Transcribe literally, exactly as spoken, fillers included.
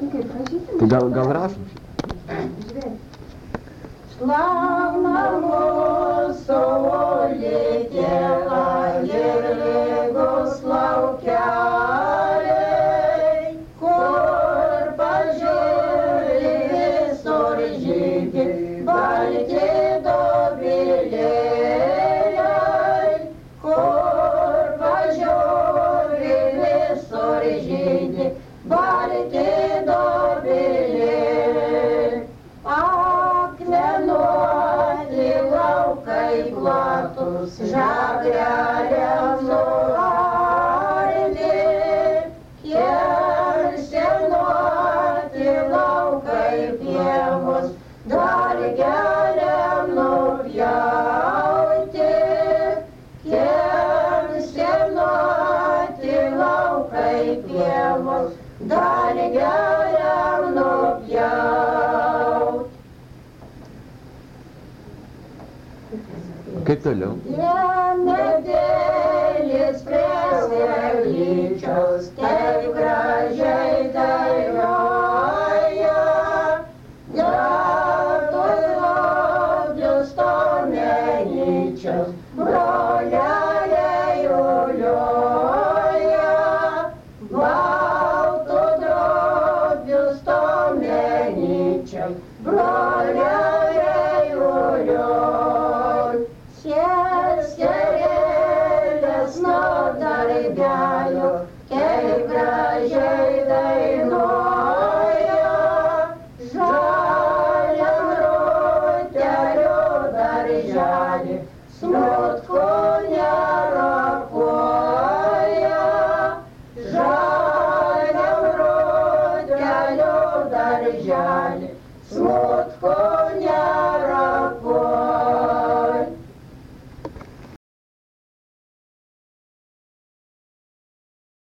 Tai gal, gal rašom šitą? Славна mūsų lietėva ir Lygoslau keliai, kur pažiūri visur žydi balti dobilėliai, kur pažiūri visur žydi balti dobilėliai. Akmenuoti laukai platus, žagrelėm nuardė, kirsienuoti laukai pievos, dar gėlėm nupjauti, kirsienuoti laukai pievos, dar gėlėm nupjauti. Kaip toliau? Diemedėlis prie sėklyčios taip gražiai dainuoja, gratus roblius tomenyčios broleliai ulioja, baltų drobius tomenyčios broleliai ulioja. Seserėlės nuo darbelio, kaip gražiai dainuoja, žaliam rotelių darželį, smutku nerakuoja, žaliam rotelių darželį, smutku nerakuoja.